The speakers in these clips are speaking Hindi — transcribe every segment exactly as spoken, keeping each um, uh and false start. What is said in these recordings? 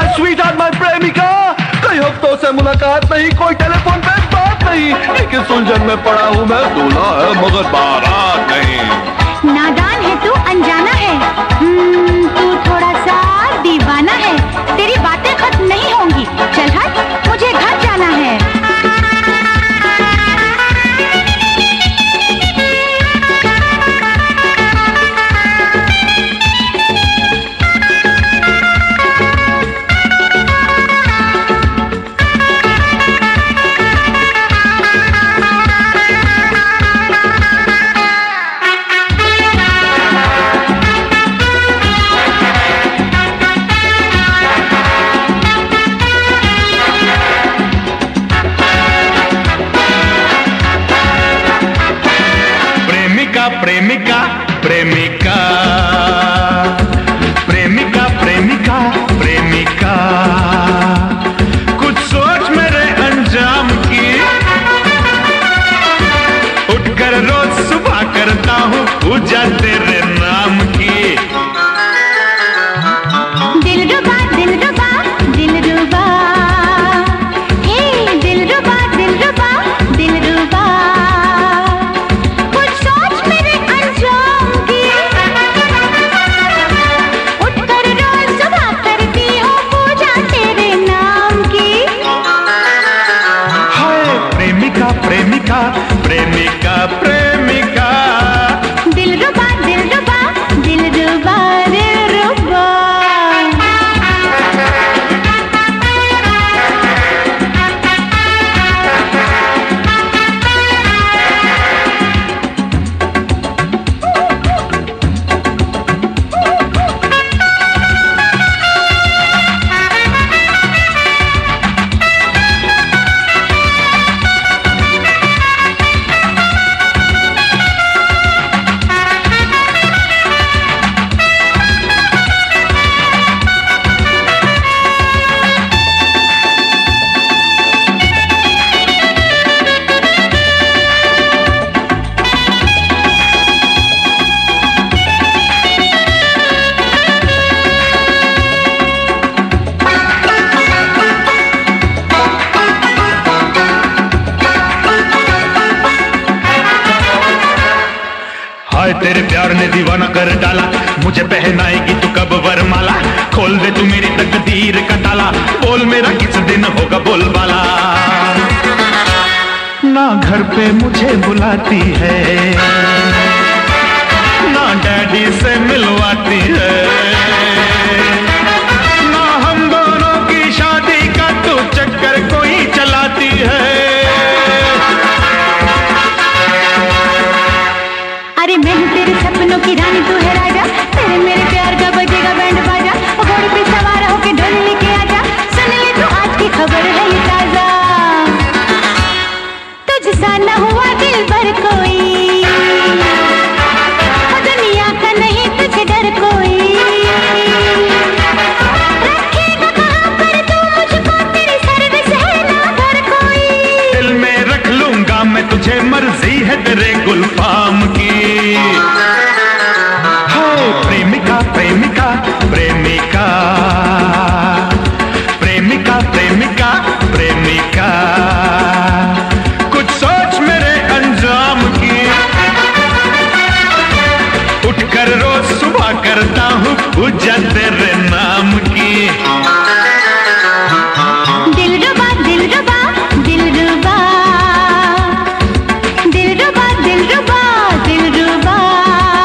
स्वीट हार्ट माय प्रेमिका, कई हफ्तों से मुलाकात नहीं, कोई टेलीफोन पे बात नहीं, लेकिन सुलझन में पड़ा हूँ मैं, दूल्हा है मगर बारात नहीं। नादान है तू, अनजाना है, तू थोड़ा सा दीवाना है, तेरी बातें खत्म नहीं होंगी, चल हट, मुझे घर जाना है। प्रेमिका प्रेमिका प्रेमिका प्रेमिका प्रेमिका, कुछ सोच मेरे अंजाम की, उठकर रोज सुबह करता हूँ पूजा तेरे नाम की। दिलरुबा दिलरुबा दिलरुबा, हे दिलरुबा दिलरुबा दिलरुबा, कुछ सोच मेरे अंजाम की, उठकर रोज सुबह करती हूँ पूजा तेरे नाम की। हाय प्रेमिका प्रेमिका प्रेमिका प्रेमिका, दिलरुबा दिलरुबा दिलरुबा दिलरुबा। हाय तेरे प्यार ने दीवाना कर डाला, मुझे पहनाएगी तू कब वरमाला, खोल दे तू मेरी तकदीर का ताला, बोल मेरा किस दिन होगा बोलबाला। ना घर पे मुझे बुलाती है, ना डैडी से मिलवाती है, ना हम दोनों की शादी का तू चक्कर कोई चलाती है। अरे मैं हूँ तेरे सपनों की रानी, तू है राजा, तेरे मेरे प्यार का बजेगा बैंड बाजा, घोड़े पे सवार होके ढोल लेके आजा, सुन ले तू आज की खबर है ये ताजा, तुझसा न हुआ दिल भर कोई, दुनिया का नहीं तुझे डर कोई, रखेगा कहाँ पर तू मुझको, तेरी सर्विस है ना घर कोई, दिल में रख लूंगा मैं तुझे, मर्जी है तेरे गुलफाम की। हाय प्रेमिका प्रेमिका प्रेमिका प्रेमिका प्रेमिका प्रेमिका, कुछ सोच मेरे अंजाम की, उठकर रोज सुबह करता हूँ पूजा तेरे नाम की। दिलरुबा दिलरुबा दिलरुबा, दिलरुबा दिलरुबा दिलरुबा,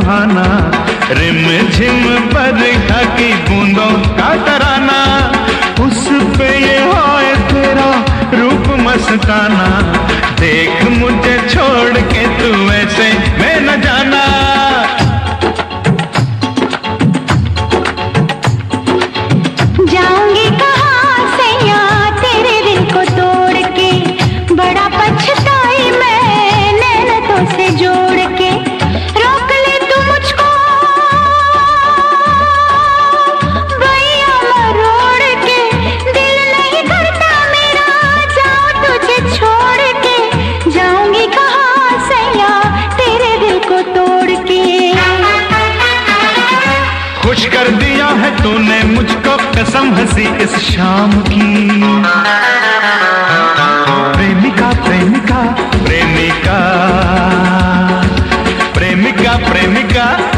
सुहाना, रिम झिम बरखा की बूंदों का तराना, उस पे ये होए तेरा रूप मस्ताना, देख मुझे छोड़ के तू ऐसे मैं न जाना। जाऊंगी कहाँ से यहाँ तेरे दिल को तोड़ के, बड़ा पछताई मैं नैनतों से जोड़ के। रोक ले तू मुझको भैया मरोड़ के, दिल नहीं करता मेरा जाऊं तुझे छोड़ के। जाऊंगी कहाँ से यहाँ तेरे दिल को तोड़ के। खुश कर दिया है तूने मुझको कसम हंसी इस शाम की। प्रेमिका प्रेमिका प्रेमिका प्रेमिका प्रेमिका